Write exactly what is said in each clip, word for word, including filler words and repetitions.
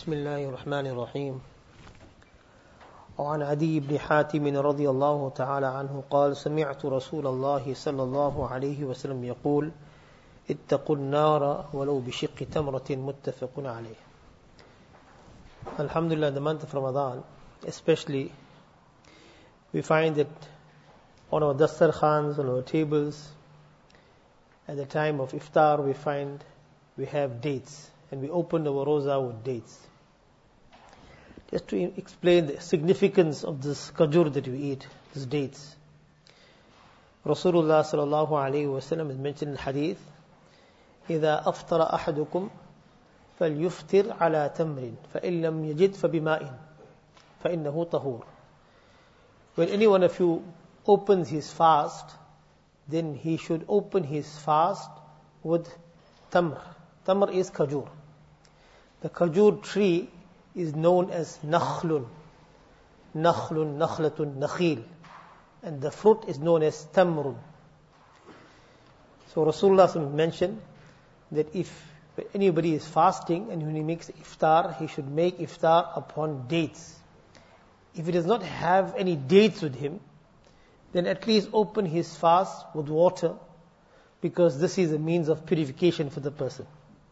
بسم الله الرحمن الرحيم. وعن عدي بن حاتم رضي الله تعالى عنه قال سمعت رسول الله صلى الله عليه وسلم يقول اتقوا النار ولو بشق تمرة متفق عليه. Alhamdulillah, in the month of Ramadan especially, we find that on our dastarkhans, on our tables, at the time of iftar, we find we have dates, and we open our roza with dates. Just to explain the significance of this kajur that we eat, these dates. Rasulullah sallallahu alayhi wa sallam is mentioned in hadith, إِذَا أَفْطَرَ أَحَدُكُمْ فَلْيُفْتِرْ عَلَى تَمْرٍ فَإِنْ لَمْ يَجِدْ فَبِمَاءٍ فَإِنَّهُ طَهُورٌ. When any one of you opens his fast, then he should open his fast with tamr. Tamr is kajur. The kajur tree is known as nakhlun. Nakhlun, nakhlatun, nakhil. And the fruit is known as tamrun. So Rasulullah mentioned that if anybody is fasting and when he makes iftar, he should make iftar upon dates. If he does not have any dates with him, then at least open his fast with water, because this is a means of purification for the person.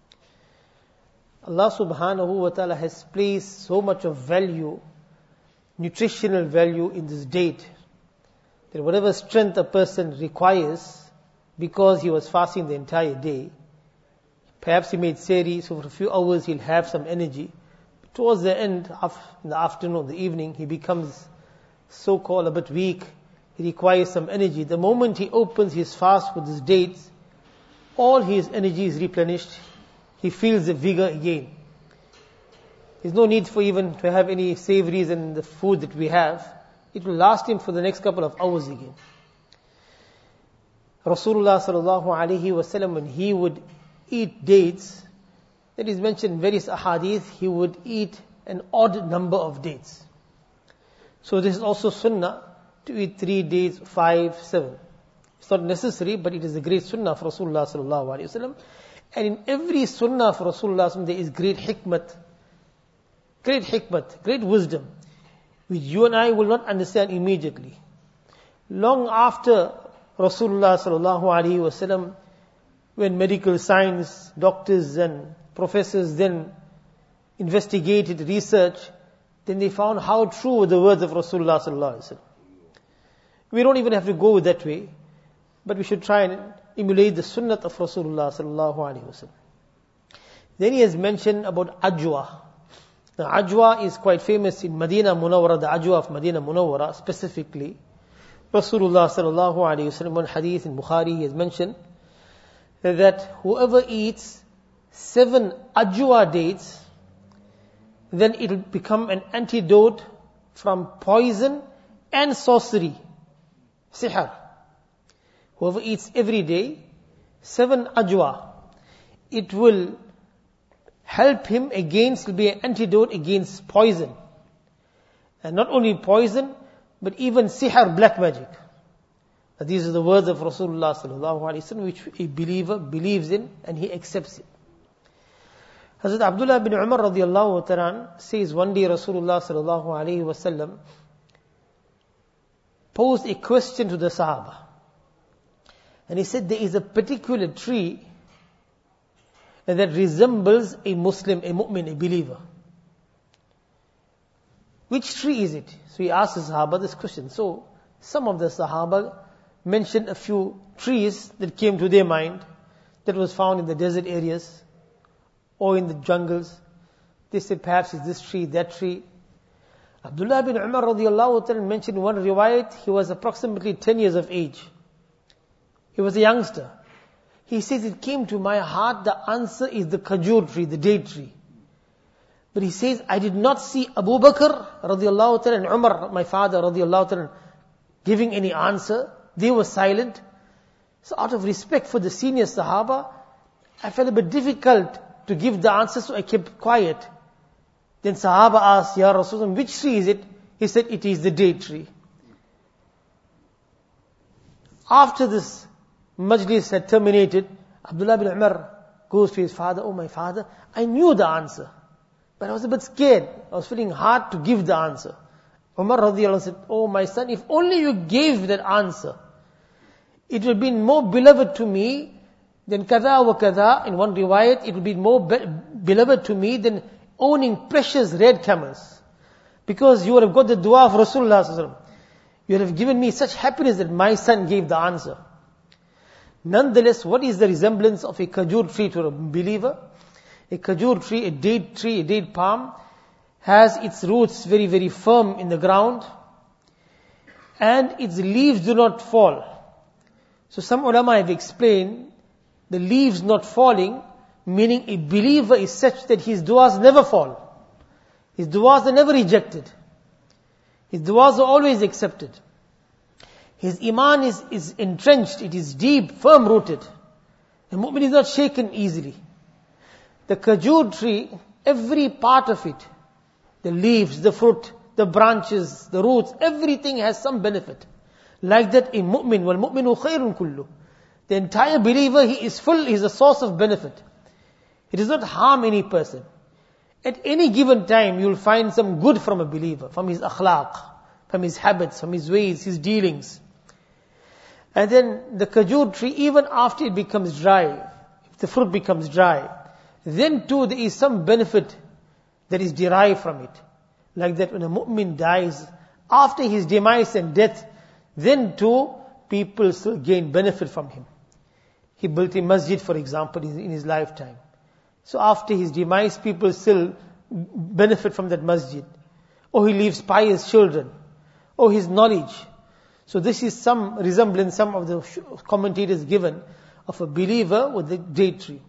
Allah subhanahu wa ta'ala has placed so much of value, nutritional value in this date, that whatever strength a person requires, because he was fasting the entire day, perhaps he made sehri, so for a few hours he'll have some energy. But towards the end, in the afternoon, the evening, he becomes so-called a bit weak. He requires some energy. The moment he opens his fast with his dates, all his energy is replenished. He feels the vigor again. There's no need for even to have any savories in the food that we have. It will last him for the next couple of hours again. Rasulullah sallallahu alaihi wasallam, when he would eat dates, that is mentioned in various ahadith, he would eat an odd number of dates. So this is also sunnah, to eat three dates, five, seven. It's not necessary, but it is a great sunnah for Rasulullah sallallahu alaihi wasallam. And in every sunnah of Rasulullah, there is great hikmat, great hikmat, great wisdom, which you and I will not understand immediately. Long after Rasulullah sallallahu alaihi wasallam, when medical science, doctors and professors then investigated, research, then they found how true were the words of Rasulullah sallallahu alaihi wasallam. We don't even have to go that way, but we should try and emulate the sunnat of Rasulullah sallallahu alaihi wasallam. Then he has mentioned about ajwa. Now ajwa is quite famous in Medina Munawwara, the ajwa of Medina Munawwara specifically. Rasulullah sallallahu alaihi wasallam, one hadith in Bukhari, he has mentioned that whoever eats seven ajwa dates, then it will become an antidote from poison and sorcery, sihr. Whoever eats every day seven ajwa, it will help him against, will be an antidote against poison. And not only poison, but even sihr, black magic. Now, these are the words of Rasulullah sallallahu alaihi wasallam, which a believer believes in and he accepts it. Hazrat Abdullah bin Umar radiallahu ta'ala says, one day Rasulullah sallallahu alaihi wasallam posed a question to the Sahaba. And he said, there is a particular tree that resembles a Muslim, a mu'min, a believer. Which tree is it? So he asked the Sahaba this question. So some of the Sahaba mentioned a few trees that came to their mind that was found in the desert areas or in the jungles. They said, perhaps it's this tree, that tree. Abdullah bin Umar radiallahu ta'ala mentioned one riwayat, he was approximately ten years of age. He was a youngster. He says, it came to my heart, the answer is the kajur tree, the date tree. But he says, I did not see Abu Bakr radiallahu ta'ala and Umar, my father radiallahu ta'ala, giving any answer. They were silent. So out of respect for the senior Sahaba, I felt a bit difficult to give the answer, so I kept quiet. Then Sahaba asked, Ya Rasulullah, which tree is it? He said, it is the date tree. After this majlis had terminated, Abdullah bin Umar goes to his father, oh my father, I knew the answer. But I was a bit scared. I was feeling hard to give the answer. Umar radiallahu anh said, oh my son, if only you gave that answer, it would be more beloved to me than kada wa kada. In one riwayat, it would be more be- beloved to me than owning precious red camels. Because you would have got the dua of Rasulullah sallallahu alaihi wasallam. You would have given me such happiness that my son gave the answer. Nonetheless, what is the resemblance of a kajur tree to a believer? A kajur tree, a date tree, a date palm, has its roots very, very firm in the ground, and its leaves do not fall. So some ulama have explained the leaves not falling, meaning a believer is such that his du'as never fall. His du'as are never rejected. His du'as are always accepted. His iman is, is entrenched, it is deep, firm rooted. The mu'min is not shaken easily. The kajur tree, every part of it, the leaves, the fruit, the branches, the roots, everything has some benefit. Like that, a mu'min, wal mu'minu khayrun kullu. The entire believer, he is full, he is a source of benefit. He does not harm any person. At any given time, you will find some good from a believer, from his akhlaq, from his habits, from his ways, his dealings. And then the kajur tree, even after it becomes dry, if the fruit becomes dry, then too there is some benefit that is derived from it. Like that when a mu'min dies, after his demise and death, then too people still gain benefit from him. He built a masjid, for example, in his lifetime. So after his demise, people still benefit from that masjid. Or he leaves pious children. Or his knowledge. So this is some resemblance, some of the commentators given, of a believer with the date tree.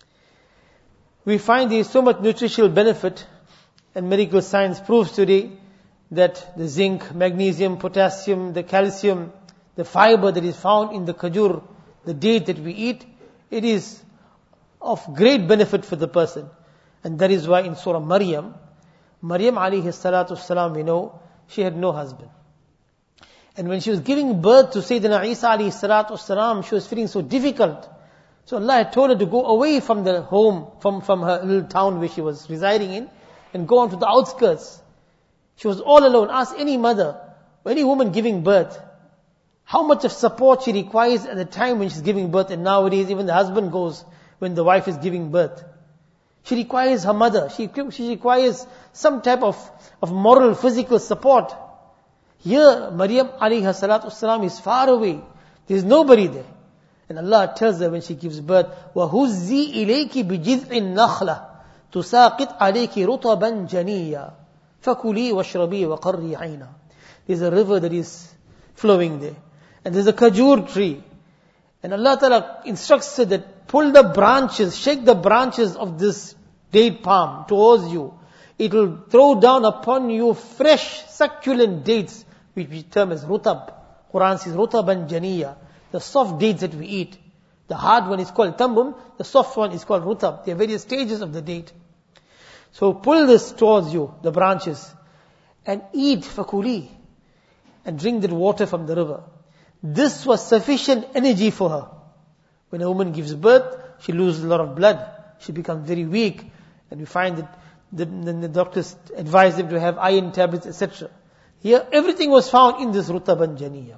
We find there is so much nutritional benefit, and medical science proves today that the zinc, magnesium, potassium, the calcium, the fiber that is found in the kajur, the date that we eat, it is of great benefit for the person. And that is why in Surah Maryam, Maryam alayhi salatu salam, we know, she had no husband. And when she was giving birth to Sayyidina Isa alayhi salatu salam, she was feeling so difficult. So Allah had told her to go away from the home, from, from her little town where she was residing in, and go on to the outskirts. She was all alone. Ask any mother, or any woman giving birth, how much of support she requires at the time when she's giving birth. And nowadays, even the husband goes when the wife is giving birth. She requires her mother. She, she requires some type of, of moral, physical support. Here, Maryam alayhi salatu salam is far away. There is nobody there. And Allah tells her when she gives birth, وَهُزِّي إِلَيْكِ بِجِذْعِ النَّخْلَةِ تُسَاقِطْ عَلَيْكِ رُطَبًا جَنِيًّا فَكُلِي وَاشْرَبِي وَقَرِّي عَيْنًا. There's a river that is flowing there. And there's a kajur tree. And Allah Ta'ala instructs her that pull the branches, shake the branches of this date palm towards you. It will throw down upon you fresh, succulent dates, which we term as rutab. Quran says rutaban janiyya. The soft dates that we eat. The hard one is called tambum, the soft one is called rutab. There are various stages of the date. So pull this towards you, the branches, and eat fakuli, and drink that water from the river. This was sufficient energy for her. When a woman gives birth, she loses a lot of blood. She becomes very weak. And we find that the, the, the doctors advise them to have iron tablets, et cetera. Here, everything was found in this rutaban janiyya.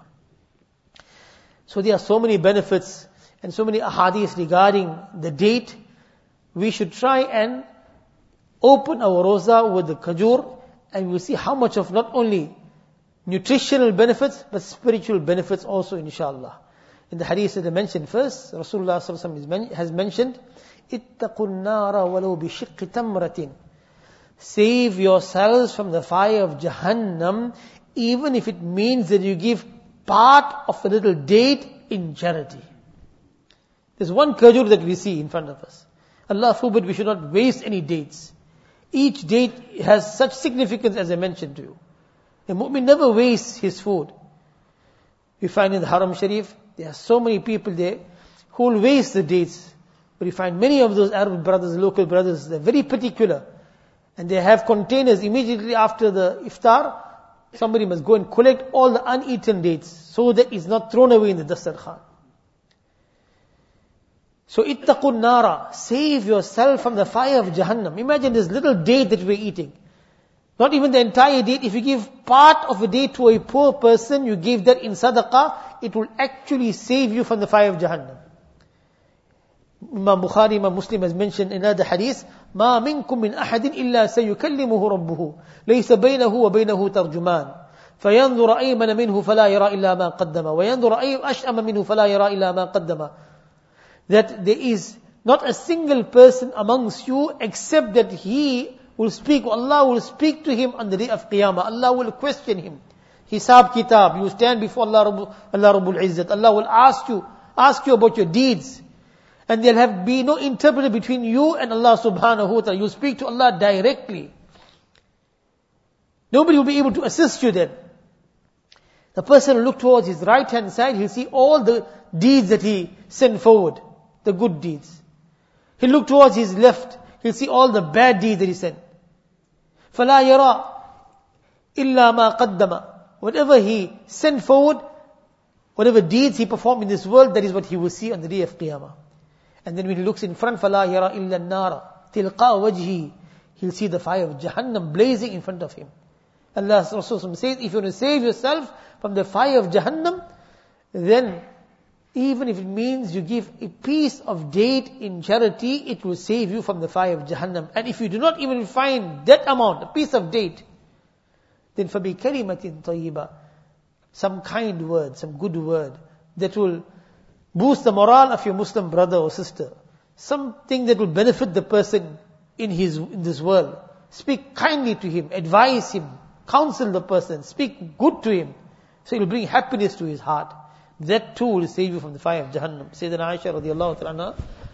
So there are so many benefits and so many ahadith regarding the date. We should try and open our roza with the kajur, and we'll see how much of not only nutritional benefits, but spiritual benefits also, inshallah. In the hadith that I mentioned first, Rasulullah sallallahu alaihi wasallam has mentioned, اتَّقُوا النَّارَ وَلَوْ بِشِقِّ تَمْرَةٍ. Save yourselves from the fire of Jahannam, even if it means that you give part of a little date in charity. There's one kajur that we see in front of us. Allah forbid we should not waste any dates. Each date has such significance as I mentioned to you. A mu'min never wastes his food. We find in the Haram Sharif, there are so many people there who will waste the dates. But we find many of those Arab brothers, local brothers, they're very particular. And they have containers immediately after the iftar. Somebody must go and collect all the uneaten dates so that it's not thrown away in the dastarkhan. So ittaqun nara, save yourself from the fire of Jahannam. Imagine this little date that we're eating. Not even the entire date. If you give part of a date to a poor person, you give that in sadaqah, it will actually save you from the fire of Jahannam. Imam Bukhari, Imam Muslim has mentioned in another hadith, مَا مِنْكُم مِّنْ أَحَدٍ إِلَّا سَيُكَلِّمُهُ رَبُّهُ لَيْسَ بَيْنَهُ وَبَيْنَهُ تَرْجُمَانٍ فَيَنْظُرَ أَيْمَنَ مِنْهُ فَلَا يَرَى إِلَّا مَا قَدَّمَ وَيَنْظُرَ أَشْأَمَ مِنْهُ فَلَا يَرَى إِلَّا مَا قَدَّمَ. That there is not a single person amongst you except that he will speak, Allah will speak to him on the day of Qiyamah. Allah will question him. Hisab kitab, you stand before Allah, Rabb, Allah Rabbul Izzat. Allah will ask you, ask you about your deeds. And there'll have be no interpreter between you and Allah subhanahu wa ta'ala. You speak to Allah directly. Nobody will be able to assist you then. The person will look towards his right hand side, he'll see all the deeds that he sent forward, the good deeds. He'll look towards his left, he'll see all the bad deeds that he sent. فَلَا يَرَى إِلَّا مَا قَدَّمَ. Whatever he sent forward, whatever deeds he performed in this world, that is what he will see on the day of Qiyamah. And then when he looks in front, فَلَا يَرَى إِلَّا النَّارَ تِلْقَى وَجْهِهِ. He'll see the fire of Jahannam blazing in front of him. Allah Rasul says, if you want to save yourself from the fire of Jahannam, then even if it means you give a piece of date in charity, it will save you from the fire of Jahannam. And if you do not even find that amount, a piece of date, then فَبِكَلِمَةٍ طَيِّبَةٍ, some kind word, some good word, that will boost the morale of your Muslim brother or sister. Something that will benefit the person in his in this world. Speak kindly to him, advise him, counsel the person, speak good to him. So it will bring happiness to his heart. That too will save you from the fire of Jahannam. Sayyidina Aisha radiallahu ta'ala,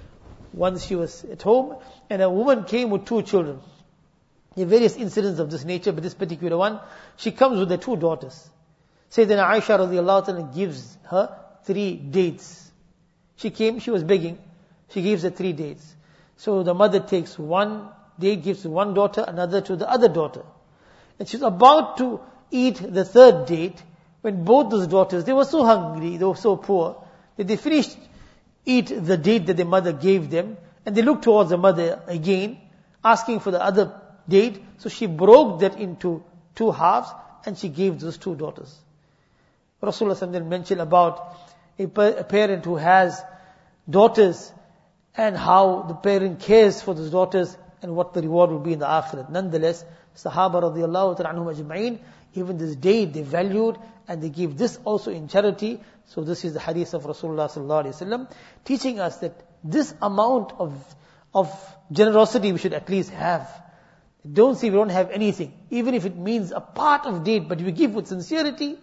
once she was at home, and a woman came with two children. There are various incidents of this nature, but this particular one, she comes with her two daughters. Sayyidina Aisha radiallahu ta'ala gives her three dates. She came, she was begging, she gives her three dates. So the mother takes one date, gives to one daughter, another to the other daughter. And she's about to eat the third date, when both those daughters, they were so hungry, they were so poor, that they finished eat the date that their mother gave them, and they looked towards the mother again, asking for the other date. So she broke that into two halves, and she gave those two daughters. Rasulullah then mentioned about a, a parent who has daughters, and how the parent cares for those daughters, and what the reward will be in the akhirat. Nonetheless, Sahaba radiallahu ta'ala anhum ajma'in, even this day they valued, and they give this also in charity. So this is the hadith of Rasulullah sallallahu alaihi wasallam, teaching us that this amount of of generosity we should at least have. Don't say we don't have anything. Even if it means a part of date, but if we give with sincerity,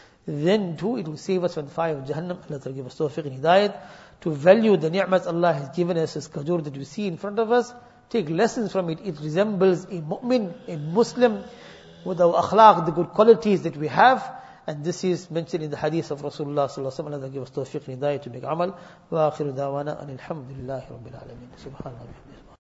then too it will save us from the fire of Jahannam. Allah Ta'ala give us tawfiq and hidayat to value the ni'mat Allah has given us, as kajur that we see in front of us. Take lessons from it. It resembles a mu'min, a Muslim, with our akhlaq, the good qualities that we have. And this is mentioned in the hadith of Rasulullah sallallahu alaihi wasallam. Allah give us tawfiq and hidayah to make amal. Wa akhiru dawana anil hamdulillahi rabbil alamin. Subhanallah.